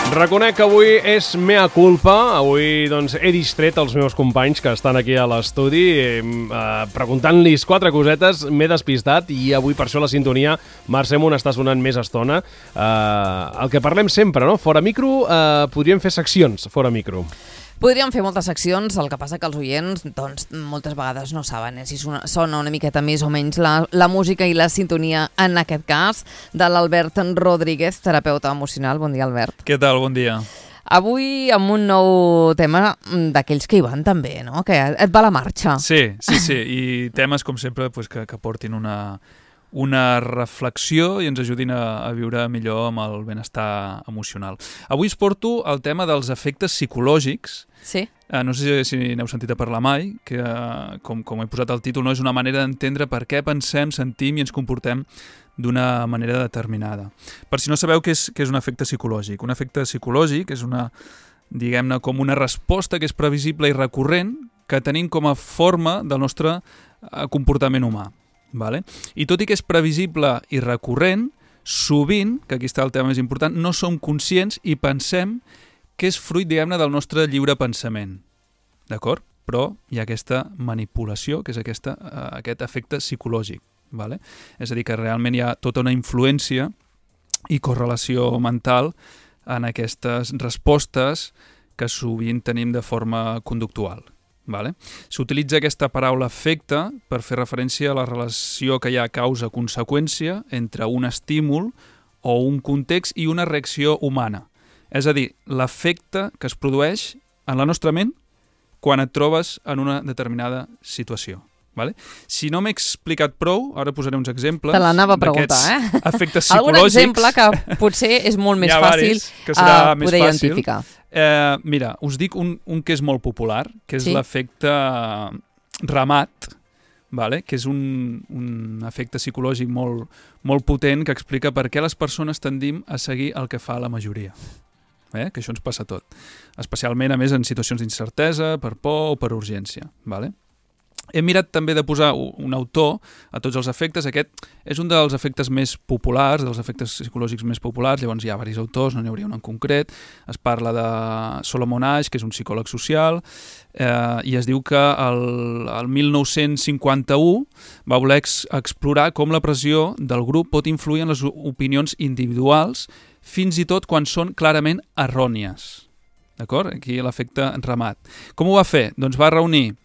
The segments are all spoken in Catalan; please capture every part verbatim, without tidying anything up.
Reconec que avui és mea culpa, avui doncs, he distret els meus companys que estan aquí a l'estudi eh, preguntant-los quatre cosetes, m'he despistat i avui per això la sintonia Mercè Munt està sonant més estona. Eh, el que parlem sempre, no? Fora micro, eh, podríem fer seccions fora micro. Podríem fer moltes seccions, el que passa que els oients doncs, moltes vegades no saben eh, si sona una miqueta més o menys la, la música i la sintonia, en aquest cas, de l'Albert Rodríguez, terapeuta emocional. Bon dia, Albert. Què tal? Bon dia. Avui amb un nou tema d'aquells que hi van també, no? Que et va la marxa. Sí, sí, sí. I temes, com sempre, pues, que, que portin una, una reflexió i ens ajudin a, a viure millor amb el benestar emocional. Avui us porto el tema dels efectes psicològics. Sí. Uh, no sé si n'heu sentit a parlar mai, que uh, com, com he posat el títol, no és una manera d'entendre per què pensem, sentim i ens comportem d'una manera determinada. Per si no sabeu què és, què és un efecte psicològic. Un efecte psicològic és una, diguem-ne, com una resposta que és previsible i recurrent que tenim com a forma del nostre uh, comportament humà. Vale? I tot i que és previsible i recurrent, sovint, que aquí està el tema més important, no som conscients i pensem que és fruit, diguem-ne, del nostre lliure pensament. D'acord? Però hi ha aquesta manipulació, que és aquesta, uh, aquest efecte psicològic. Vale? És a dir, que realment hi ha tota una influència i correlació mental en aquestes respostes que sovint tenim de forma conductual. Vale? S'utilitza aquesta paraula efecte per fer referència a la relació que hi ha causa-conseqüència entre un estímul o un context i una reacció humana. És a dir, l'efecte que es produeix en la nostra ment quan et trobes en una determinada situació. Vale? Si no m'he explicat prou, ara posaré uns exemples. Te l'anava a preguntar, eh? Efectes psicològics. Algun exemple que potser és molt més fàcil a poder identificar. Eh, mira, us dic un, un que és molt popular, que és sí? l'efecte Ramat, vale? Que és un, un efecte psicològic molt, molt potent que explica per què les persones tendim a seguir el que fa la majoria. Eh? Que això ens passa tot. Especialment, a més, en situacions d'incertesa, per por o per urgència. Vale? He mirat també de posar un autor a tots els efectes. Aquest és un dels efectes més populars, dels efectes psicològics més populars. Llavors hi ha diversos autors, no n'hi hauria un en concret. Es parla de Solomon Asch, que és un psicòleg social, eh, i es diu que el, el mil nou-cents cinquanta-u va voler ex explorar com la pressió del grup pot influir en les opinions individuals, fins i tot quan són clarament errònies. D'acord? Aquí l'efecte Ramat. Com ho va fer? Doncs va reunir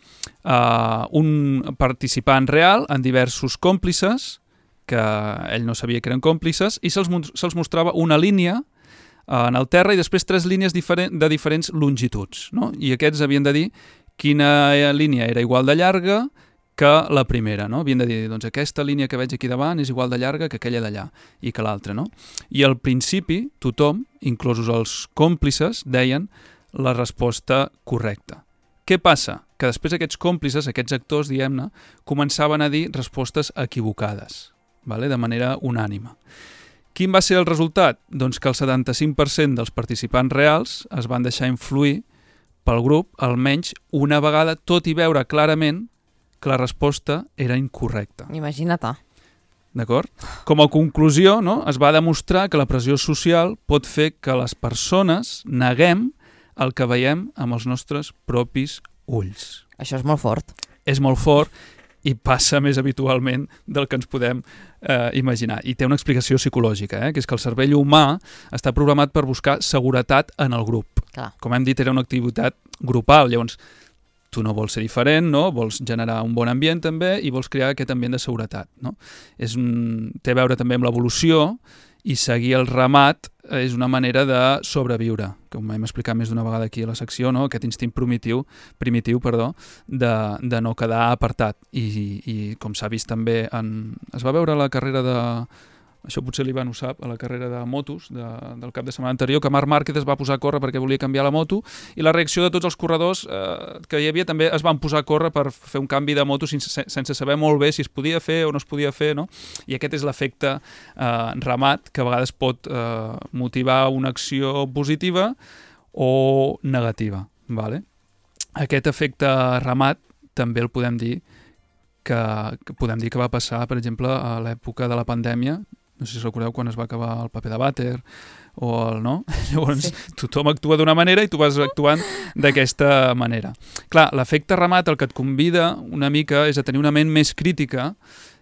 Uh, un participant real en diversos còmplices, que ell no sabia que eren còmplices, i se'ls se mostrava una línia uh, en el terra i després tres línies diferent, de diferents longituds, no? I aquests havien de dir quina línia era igual de llarga que la primera, no? Havien de dir, doncs aquesta línia que veig aquí davant és igual de llarga que aquella d'allà i que l'altra, no? I al principi tothom, inclosos els còmplices, deien la resposta correcta. Què passa? Que després aquests còmplices, aquests actors, diguem-ne, començaven a dir respostes equivocades, vale? De manera unànime. Quin va ser el resultat? Doncs que el setanta-cinc per cent dels participants reals es van deixar influir pel grup almenys una vegada, tot i veure clarament que la resposta era incorrecta. Imagina't. D'acord? Com a conclusió, no? Es va demostrar que la pressió social pot fer que les persones neguem el que veiem amb els nostres propis ulls. Això és molt fort. És molt fort i passa més habitualment del que ens podem eh, imaginar. I té una explicació psicològica, eh? Que és que el cervell humà està programat per buscar seguretat en el grup. Clar. Com hem dit, era una activitat grupal. Llavors, tu no vols ser diferent, no? Vols generar un bon ambient també i vols crear aquest ambient de seguretat, no? És un... Té a veure també amb l'evolució i seguir el ramat és una manera de sobreviure, com hem explicat més d'una vegada aquí a la secció, no? Aquest instint primitiu, primitiu perdó, de, de no quedar apartat. I, i com s'ha vist també, en... es va veure la carrera de... Això potser l'Ivan ho sap, a la carrera de motos de, del cap de setmana anterior, que Marc Márquez es va posar a córrer perquè volia canviar la moto i la reacció de tots els corredors eh, que hi havia també es van posar a córrer per fer un canvi de moto sense, sense saber molt bé si es podia fer o no es podia fer, no? I aquest és l'efecte eh, Ramat, que a vegades pot eh, motivar una acció positiva o negativa. Vale? Aquest efecte Ramat també el podem dir que, que podem dir que va passar, per exemple, a l'època de la pandèmia, no sé si recordeu quan es va acabar el paper de vàter, o el no. Llavors, sí. tothom actua d'una manera i tu vas actuant d'aquesta manera. Clar, l'efecte remat el que et convida una mica és a tenir una ment més crítica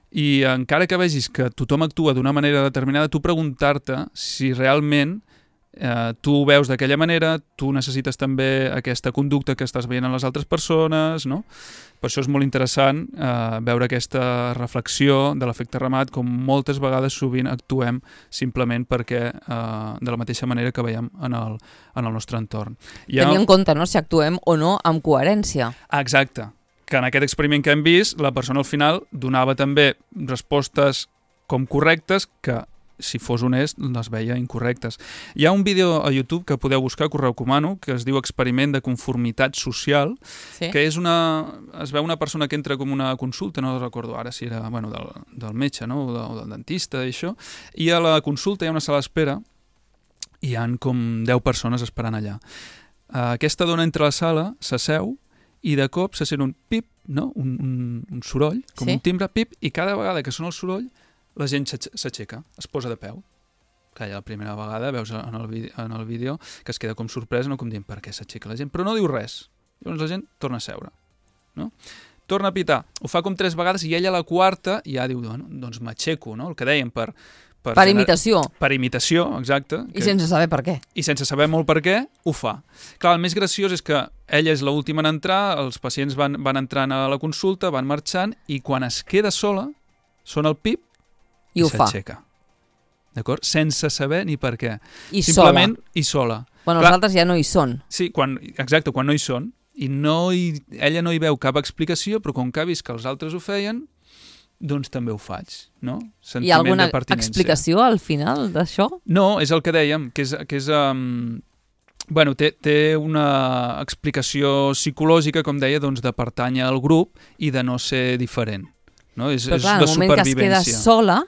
i encara que vegis que tothom actua d'una manera determinada, tu preguntar-te si realment eh, tu ho veus d'aquella manera, tu necessites també aquesta conducta que estàs veient en les altres persones, no? Per això és molt interessant eh, veure aquesta reflexió de l'efecte remat, com moltes vegades sovint actuem simplement perquè eh, de la mateixa manera que veiem en el, en el nostre entorn. Ha... Tenir en compte, no?, si actuem o no amb coherència. Exacte. Que en aquest experiment que hem vist, la persona al final donava també respostes com correctes que, si fos honest, les veia incorrectes. Hi ha un vídeo a YouTube que podeu buscar, que us recomano, que es diu Experiment de conformitat social, sí. que és una... es veu una persona que entra com una consulta, no recordo ara si era bueno, del, del metge, no? o, de, o del dentista, i això, i a la consulta hi ha una sala d'espera i hi ha com deu persones esperant allà. Uh, aquesta dona entra a la sala, s'asseu, i de cop se sent un pip, no? un, un, un soroll, com sí. un timbre, pip, i cada vegada que sona el soroll la gent s'aixeca, es posa de peu. Clar, la primera vegada veus en el, vídeo, en el vídeo que es queda com sorpresa, no com dient per què s'aixeca la gent, però no diu res. Llavors la gent torna a seure. No? Torna a pitar. Ho fa com tres vegades i ella a la quarta ja diu, bueno, doncs m'aixeco, no? El que dèiem per... Per, per gener... imitació. Per imitació, exacte. I que... sense saber per què. I sense saber molt per què, ho fa. Clar, el més graciós és que ella és l'última en entrar, els pacients van, van entrant a la consulta, van marxant, i quan es queda sola, sona el pip, i, i s'aixeca. D'acord? Sense saber ni per què. I Simplement, sola. I sola. Bueno, Clar, els altres ja no hi són. Sí, quan, exacte, quan no hi són. I no hi, ella no hi veu cap explicació, però com que ha vist que els altres ho feien, doncs també ho faig. No? Sentiment Hi ha alguna de pertinència. Explicació al final d'això? No, és el que dèiem, que és... Que és um, bueno, té, té una explicació psicològica, com deia, doncs, de pertànyer al grup i de no ser diferent. No? És, però clar, és de en el moment que es queda supervivència. sola,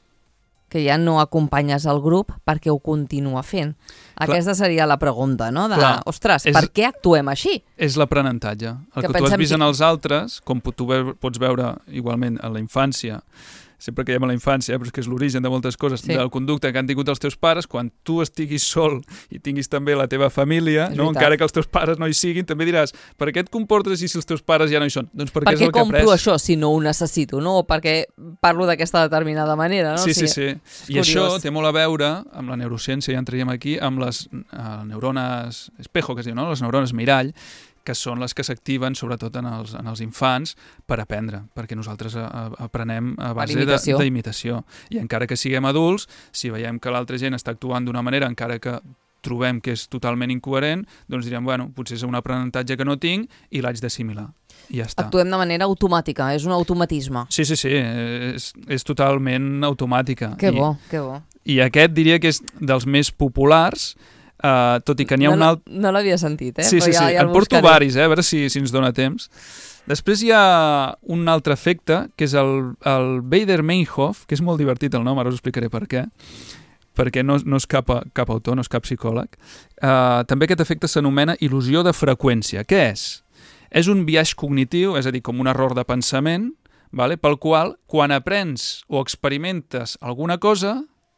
que ja no acompanyes el grup perquè ho continua fent. Clar. Aquesta seria la pregunta, no? De, clar, ostres, és, per què actuem així? És l'aprenentatge. El que, que tu has vist que... en els altres, com tu pots veure igualment en la infància, sempre que hi ha a la infància, però és que és l'origen de moltes coses, sí. del conducte que han tingut els teus pares, quan tu estiguis sol i tinguis també la teva família, no? Encara que els teus pares no hi siguin, també diràs, per què et comportes així si els teus pares ja no hi són? Doncs perquè per és el que has après. Per què compro això si no ho necessito, no? O perquè parlo d'aquesta determinada manera, no? Sí, sí, o sigui, sí. I això té molt a veure amb la neurociència, ja entraríem aquí, amb les uh, neurones espejo, que es diu, no? Les neurones mirall, que són les que s'activen sobretot en els, en els infants per aprendre, perquè nosaltres a, a, aprenem a base d'imitació. I encara que siguem adults, si veiem que l'altra gent està actuant d'una manera, encara que trobem que és totalment incoherent, doncs direm, bueno, potser és un aprenentatge que no tinc i l'haig d'assimilar. I ja està. Actuem de manera automàtica, és un automatisme. Sí, sí, sí, és, és totalment automàtica. Que bo, I, que bo. I aquest diria que és dels més populars. Uh, tot i que n'hi ha no, un alt... No l'havia sentit, eh? Sí, sí, ja, sí. ja en porto varis, eh? A veure si, si ens dona temps. Després hi ha un altre efecte, que és el, el Baader-Meinhof, que és molt divertit el nom, ara us explicaré per què, perquè no, no és cap, cap autor, no és cap psicòleg. Uh, també aquest efecte s'anomena il·lusió de freqüència. Què és? És un biaix cognitiu, és a dir, com un error de pensament, vale? Pel qual, quan aprens o experimentes alguna cosa,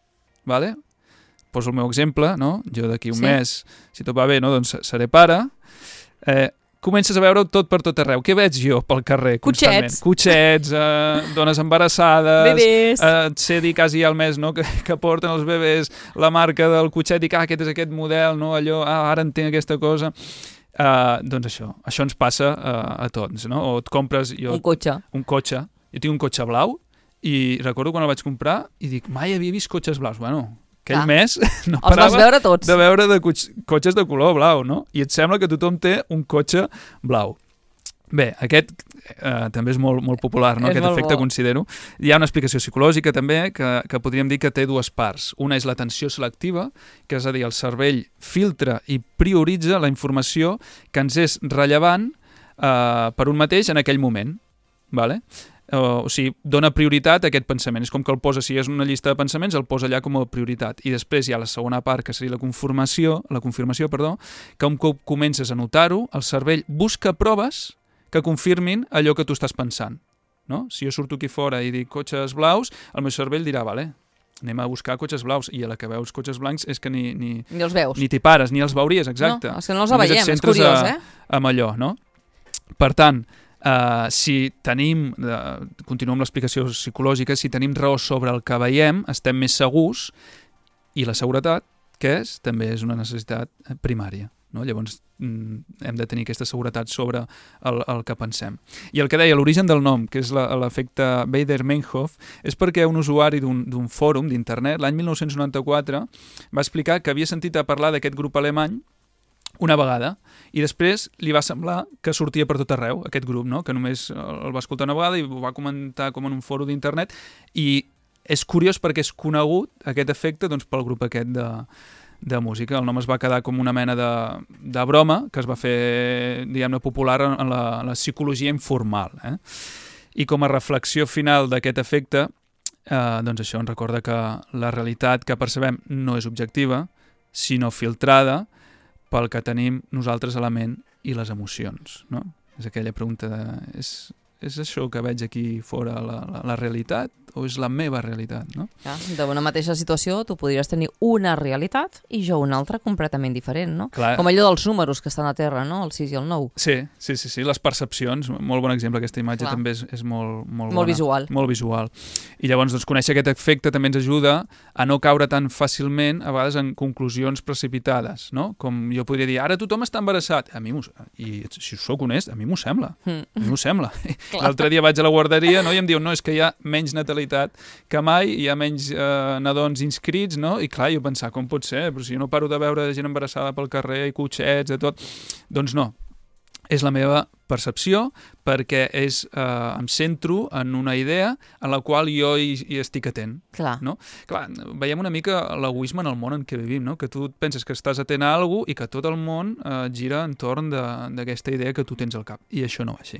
vale? Poso el meu exemple, no? Jo d'aquí un sí. mes, si tot va bé, no? Doncs seré pare. Eh, comences a veure tot per tot arreu. Què veig jo pel carrer constantment? Cotxets. Cotxets, eh, dones embarassades, bebès. Eh, sé dir quasi al mes, no? que, que porten els bebès, la marca del cotxet, dic, ah, aquest és aquest model, no? Allò, ah, ara entenc aquesta cosa. Eh, doncs això, això ens passa uh, a tots, no? O et compres... Jo, un cotxe. Un cotxe. Jo tinc un cotxe blau i recordo quan el vaig comprar i dic, mai havia vist cotxes blaus. Bueno, aquell ah. mes no parava veure tots. de veure de cotxes de color blau, no? I et sembla que tothom té un cotxe blau. Bé, aquest eh, també és molt, molt popular, no? És Aquest efecte, bo. Considero. Hi ha una explicació psicològica també que, que podríem dir que té dues parts. Una és l'atenció selectiva, que és a dir, el cervell filtra i prioritza la informació que ens és rellevant eh, per un mateix en aquell moment. Vale? O sigui, dona prioritat a aquest pensament. És com que el posa, si és una llista de pensaments, el posa allà com a prioritat. I després hi ha la segona part, que seria la confirmació, la confirmació, perdó, que un cop comences a notar-ho, el cervell busca proves que confirmin allò que tu estàs pensant. No? Si jo surto aquí fora i dic cotxes blaus, el meu cervell dirà, vale, anem a buscar cotxes blaus, i a la que veus cotxes blancs és que ni, ni, ni els veus. Ni t'hi pares, ni els veuries, exacte. No, és que no els veiem, és curiós, a, eh? amb allò, no? Per tant, uh, si tenim, uh, continuo amb l'explicació psicològica, si tenim raó sobre el que veiem, estem més segurs, i la seguretat, què és? També és una necessitat primària. No? Llavors mm, hem de tenir aquesta seguretat sobre el, el que pensem. I el que deia, l'origen del nom, que és l'efecte Baader-Meinhof, és perquè un usuari d'un fòrum d'internet, l'any mil nou-cents noranta-quatre, va explicar que havia sentit a parlar d'aquest grup alemany una vegada, i després li va semblar que sortia per tot arreu, aquest grup, no? Que només el va escoltar una vegada i ho va comentar com en un fòrum d'internet, i és curiós perquè és conegut aquest efecte doncs, pel grup aquest de, de música. El nom es va quedar com una mena de, de broma que es va fer, diguem-ne, popular en la, en la psicologia informal. Eh? I com a reflexió final d'aquest efecte, eh, doncs això ens recorda que la realitat que percebem no és objectiva, sinó filtrada pel que tenim nosaltres a la ment i les emocions. No? És aquella pregunta de... És, és això que veig aquí fora la, la, la realitat o és la meva realitat, no? Ja, d'una mateixa situació tu podries tenir una realitat i jo una altra completament diferent, no? Clar. Com allò dels números que estan a terra, no? El sis i el nou. Sí, sí, sí, sí. Les percepcions, molt bon exemple, aquesta imatge Clar. També és, és molt, molt, molt bona. visual. Molt visual. I llavors doncs, conèixer aquest efecte també ens ajuda a no caure tan fàcilment a vegades en conclusions precipitades, no? Com jo podria dir, ara tothom està embarassat. A mi i si sóc honest, a mi m'ho sembla. Mm. A mi m'ho sembla. L'altre dia vaig a la guarderia, no? I em diuen, no, és que hi ha menys natalitat que mai, hi ha menys eh, nadons inscrits, no? I clar, jo pensava, com pot ser? Però si jo no paro de veure gent embarassada pel carrer i cotxets, de tot... Doncs no, és la meva percepció perquè és, eh, em centro en una idea en la qual jo hi, hi estic atent. Clar. No? Clar, veiem una mica l'egoisme en el món en què vivim, no? Que tu penses que estàs atent a alguna cosa i que tot el món eh, gira entorn d'aquesta idea que tu tens al cap. I això no va així.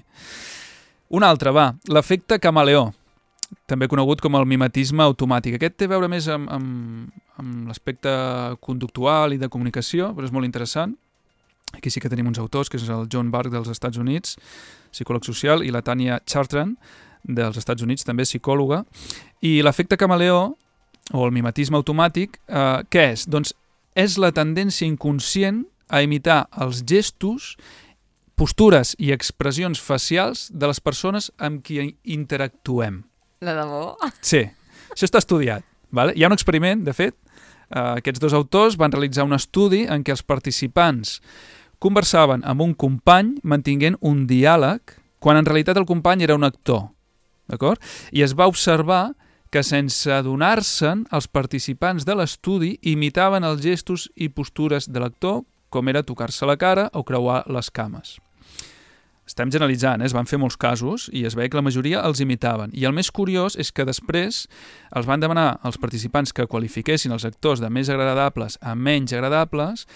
Un altre, va, l'efecte camaleó, també conegut com el mimetisme automàtic. Aquest té a veure més amb, amb, amb l'aspecte conductual i de comunicació, però és molt interessant. Aquí sí que tenim uns autors, que és el John Bark dels Estats Units, psicòleg social, i la Tanya Chartrand dels Estats Units, també psicòloga. I l'efecte camaleó, o el mimetisme automàtic, eh, què és? Doncs és la tendència inconscient a imitar els gestos, postures i expressions facials de les persones amb qui interactuem. De debò? Sí, això està estudiat. Vale? Hi ha un experiment, de fet, eh, aquests dos autors van realitzar un estudi en què els participants conversaven amb un company mantinguent un diàleg quan en realitat el company era un actor. D'acord? I es va observar que sense adonar-se'n, els participants de l'estudi imitaven els gestos i postures de l'actor, com era tocar-se la cara o creuar les cames. Estem generalitzant, eh? Es van fer molts casos i es veia que la majoria els imitaven. I el més curiós és que després els van demanar als participants que qualifiquessin els actors de més agradables a menys agradables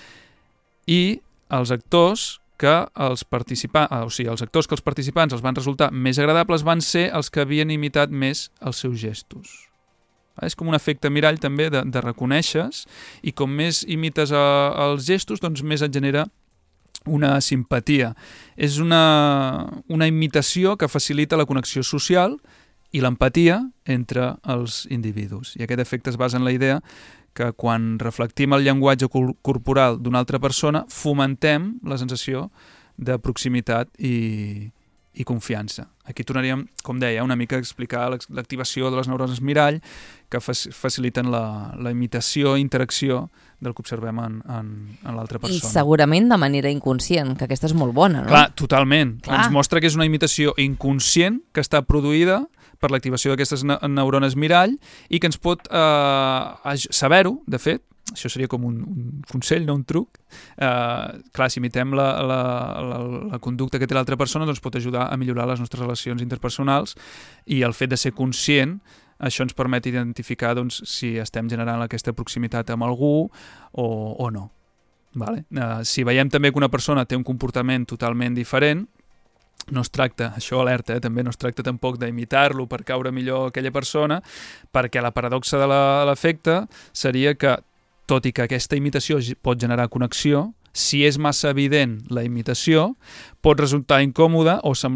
i els actors que els participants, o sigui, els actors que els participants els van resultar més agradables van ser els que havien imitat més els seus gestos. És com un efecte mirall també de, de reconèixer i com més imites a, els gestos, doncs més et genera una simpatia. És una, una imitació que facilita la connexió social i l'empatia entre els individus. I aquest efecte es basa en la idea que quan reflectim el llenguatge corporal d'una altra persona fomentem la sensació de proximitat i, i confiança. Aquí tornaríem, com deia, una mica a explicar l'activació de les neurones mirall que faciliten la, la imitació i interacció del que observem en, en, en l'altra persona. I segurament de manera inconscient, que aquesta és molt bona, no? Clar, totalment. Clar. Ens mostra que és una imitació inconscient que està produïda per l'activació d'aquestes neurones mirall i que ens pot eh, saber-ho, de fet, això seria com un, un consell, no un truc. Eh, clar, si imitem la, la, la, la conducta que té l'altra persona, doncs pot ajudar a millorar les nostres relacions interpersonals i el fet de ser conscient, això ens permet identificar doncs, si estem generant aquesta proximitat amb algú o, o no. Vale? Eh, si veiem també que una persona té un comportament totalment diferent, no es tracta, això alerta, eh, també no es tracta tampoc d'imitar-lo per caure millor aquella persona, perquè la paradoxa de l'efecte seria que tot i que aquesta imitació pot generar connexió, si és massa evident la imitació, pot resultar incòmoda o semblar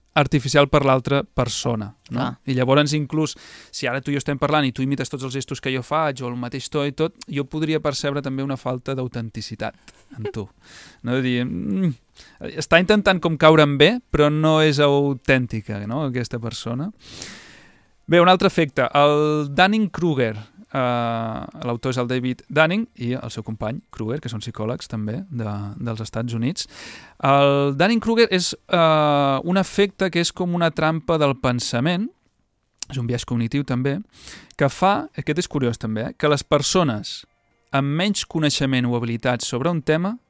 artificial per l'altra persona, no? Ah. I llavors inclús, si ara tu i jo estem parlant i tu imites tots els gestos que jo faig o el mateix to i tot, jo podria percebre també una falta d'autenticitat en tu. No? De dir, mm, està intentant com caure'm bé, però no és autèntica, no?, aquesta persona. Bé, un altre efecte, el Dunning-Kruger. Uh, l'autor és el David Dunning i el seu company Kruger, que són psicòlegs també de, dels Estats Units. El Dunning-Kruger és uh, un efecte que és com una trampa del pensament, és un biaix cognitiu també, que fa, aquest és curiós també, eh, que les persones amb menys coneixement o habilitats sobre un tema,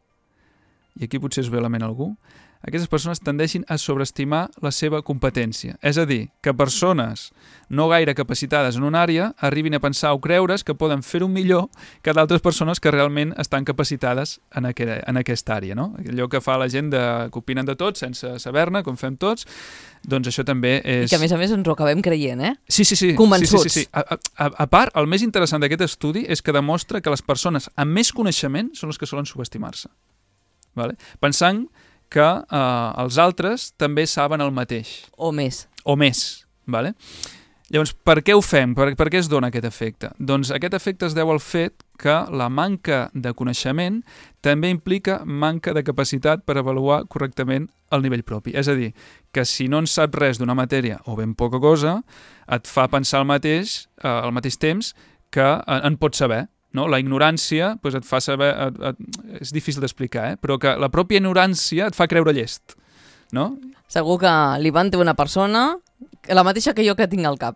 i aquí potser es ve a la ment algú, aquestes persones tendeixin a sobreestimar la seva competència. És a dir, que persones no gaire capacitades en una àrea arribin a pensar o creure's que poden fer-ho millor que d'altres persones que realment estan capacitades en, aquella, en aquesta àrea. No? Allò que fa la gent de, que opinen de tot sense saber-ne, com fem tots, doncs això també és... I que a més a més ens ho acabem creient, eh? Sí, sí, sí. Convençuts. Sí, sí, sí. A, a, a part, el més interessant d'aquest estudi és que demostra que les persones amb més coneixement són les que solen subestimar-se. Vale? Pensant que eh, els altres també saben el mateix. O més. O més. Vale? Llavors, per què ho fem? Per, per què es dona aquest efecte? Doncs aquest efecte es deu al fet que la manca de coneixement també implica manca de capacitat per avaluar correctament el nivell propi. És a dir, que si no en saps res d'una matèria o ben poca cosa, et fa pensar el mateix, eh, al mateix temps que en pots saber. No? La ignorància doncs et fa saber... Et, et, és difícil d'explicar, eh? Però que la pròpia ignorància et fa creure llest. No? Segur que l'Ivan té una persona, la mateixa que jo que tinc al cap.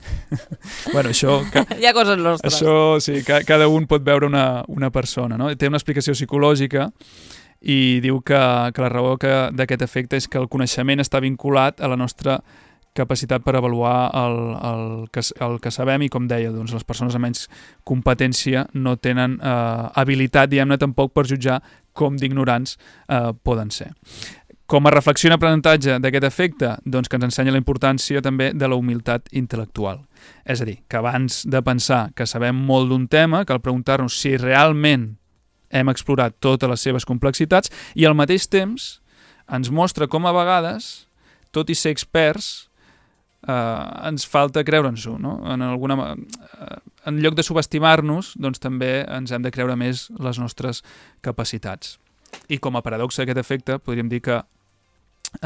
Bueno, això... Que, hi ha coses nostres. Això, sí, ca, cada un pot veure una, una persona. No? Té una explicació psicològica i diu que, que la raó que, d'aquest efecte és que el coneixement està vinculat a la nostra capacitat per avaluar el, el, que, el que sabem i, com deia, doncs, les persones amb menys competència no tenen eh, habilitat, diguem-ne, tampoc per jutjar com d'ignorants eh, poden ser. Com a reflexió i aprenentatge d'aquest efecte, doncs que ens ensenya la importància també de la humilitat intel·lectual. És a dir, que abans de pensar que sabem molt d'un tema, cal preguntar-nos si realment hem explorat totes les seves complexitats i al mateix temps ens mostra com a vegades, tot i ser experts, Uh, ens falta creure'ns-ho, no? En, alguna, uh, en lloc de subestimar-nos, doncs també ens hem de creure més les nostres capacitats. I com a paradoxa d'aquest efecte, podríem dir que uh,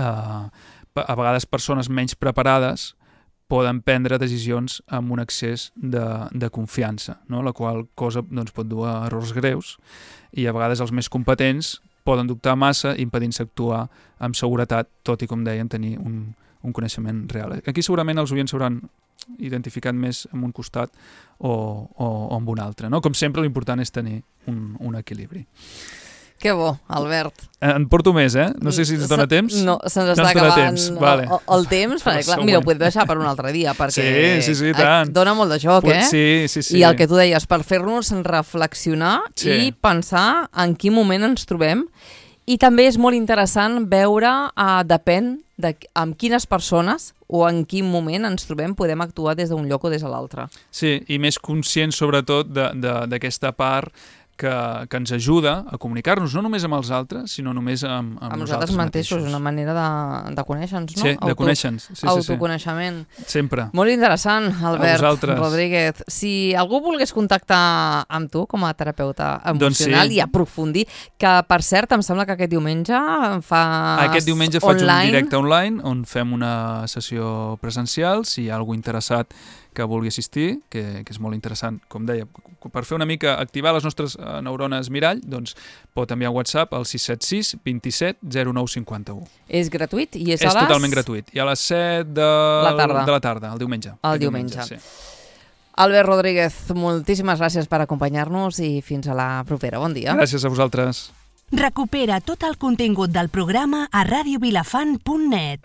a vegades persones menys preparades poden prendre decisions amb un excés de, de confiança, no? La qual cosa doncs, pot dur a errors greus i a vegades els més competents poden dubtar massa impedint-se actuar amb seguretat, tot i, com dèiem, tenir un un coneixement real. Aquí segurament els oients s'hauran identificat més en un costat o, o, o en un altre. No? Com sempre, l'important és tenir un, un equilibri. Que bo, Albert. En porto més, eh? No sé si ens dona temps. No, se'ns està no acabant temps. Vale. el, el temps. Perquè, clar, mira, ho podem deixar per un altre dia, perquè sí, sí, sí, tant. Dona molt de joc, eh? Sí, sí, sí. I el que tu deies, per fer-nos reflexionar sí. i pensar en quin moment ens trobem. I també és molt interessant veure, uh, depèn de amb quines persones o en quin moment ens trobem, podem actuar des d'un lloc o des de l'altre. Sí, i més conscients sobretot d'aquesta part que, que ens ajuda a comunicar-nos, no només amb els altres, sinó només amb, amb, amb nosaltres mateixos. mateixos. És una manera de, de conèixer-nos, no? Sí, de conèixer-nos. Sí, sí, autoconeixement. Sí. Sempre. Molt interessant, Albert Rodríguez. Si algú volgués contactar amb tu com a terapeuta emocional doncs sí. i aprofundir, que per cert, em sembla que aquest diumenge fas Aquest diumenge faig online. un directe online on fem una sessió presencial, si hi ha algú interessat que vulgui assistir, que, que és molt interessant, com deia, per fer una mica, activar les nostres uh, neurones mirall, doncs pot enviar un WhatsApp al sis set sis, vint set, zero nou cinquanta-u. És gratuït i és, és a les... totalment gratuït. I a les set de la tarda, de la tarda el diumenge. El diumenge. diumenge sí. Albert Rodríguez, moltíssimes gràcies per acompanyar-nos i fins a la propera. Bon dia. Gràcies a vosaltres. Recupera tot el contingut del programa a radio vilafant punt net.